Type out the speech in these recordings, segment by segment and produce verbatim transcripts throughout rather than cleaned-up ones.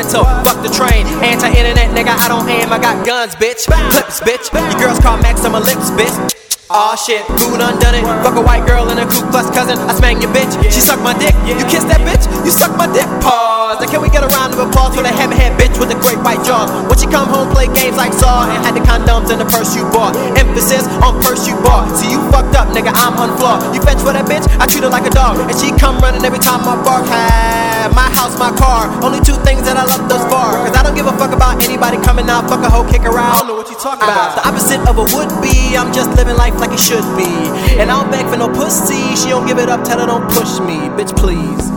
so fuck the train. Anti-internet, nigga, I don't aim, I got guns, bitch. Clips, bitch. Your girls call Max on my lips, bitch. Aw shit, who done done it? Fuck a white girl and a Ku Klux cousin. I smang your bitch, she suck my dick. You kiss that bitch, you suck my dick. Pause. Now can we get a round of applause for the heavy-head bitch with the great white jaws? When she come home, play games like Saw and had the condoms in the purse you bought. Emphasis on purse you bought. See you fucked up, nigga, I'm unflawed. You fetch for that bitch, I treat her like a dog, and she come running every time I bark. Hey, my house, my car, only two things that I love thus far. Cause I don't give a fuck about anybody coming out. Fuck a hoe, kick her out. I don't know what you talking about. The opposite of a would-be, I'm just living life like it should be. And I don't beg for no pussy. She don't give it up, tell her don't push me. Bitch, please.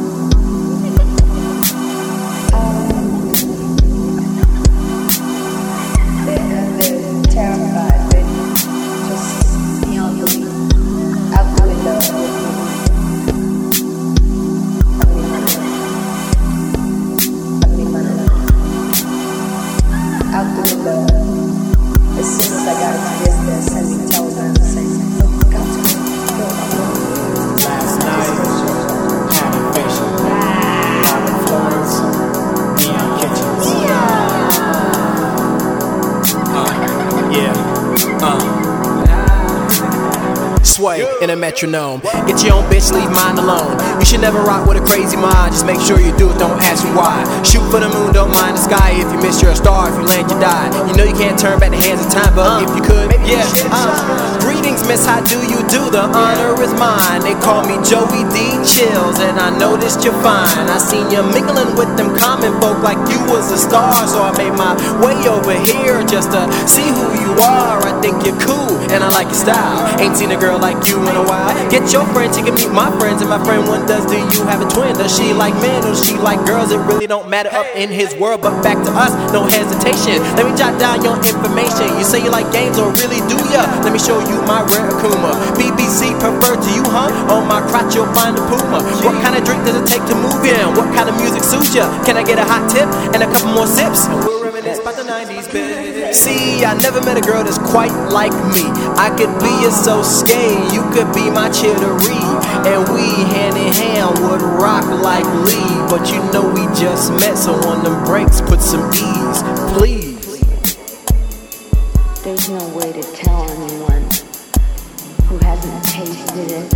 Sway in a metronome. Get your own bitch, leave mine alone. You should never rock with a crazy mind. Just make sure you do it, don't ask me why. Shoot for the moon, don't mind the sky. If you miss, you're a star. If you land, you die. You know you can't turn back the hands of time, but uh, if you could, maybe yeah. Uh, greetings, miss, how do you do? The honor is mine. They call me Joey D. Chills, and I noticed you're fine. I seen you mingling with them common folk like you was a star. So I made my way over here just to see who you are. I think you're cool, and I like your style. Ain't seen a girl like you in a while. Get your friends, you can meet my friends. And my friend one does, do you have a twin? Does she like men or does she like girls? It really don't matter up in his world. But back to us, no hesitation. Let me jot down your information. You say you like games, or really do ya? Let me show you my rare Akuma. B B C preferred to you, huh? On my crotch you'll find a Puma. What kind of drink does it take to move in? What kind of music suits ya? Can I get a hot tip and a couple more sips? We'll reminisce about the nineties, bitch. See, I never met a girl that's quite like me. I could be a so scared, you could be my chittery, and we hand in hand would rock like Lee. But you know we just met, so on them breaks put some ease, please. There's no way to tell anyone who hasn't tasted it.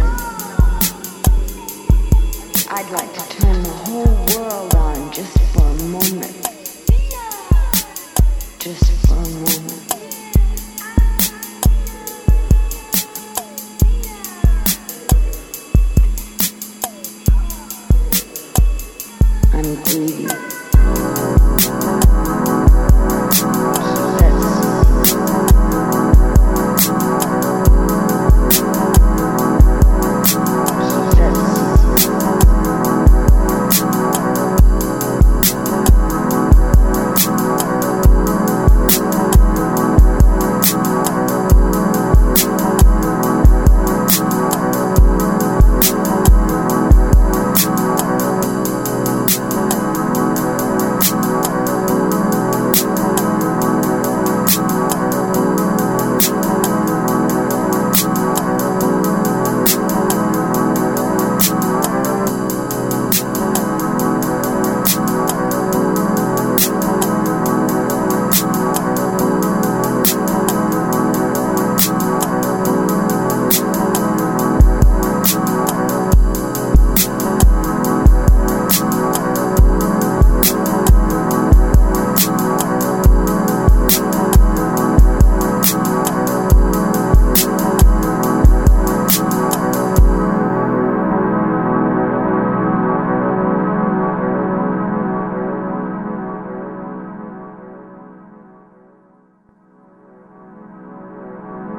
I'd like to turn the whole world on just for a moment. Just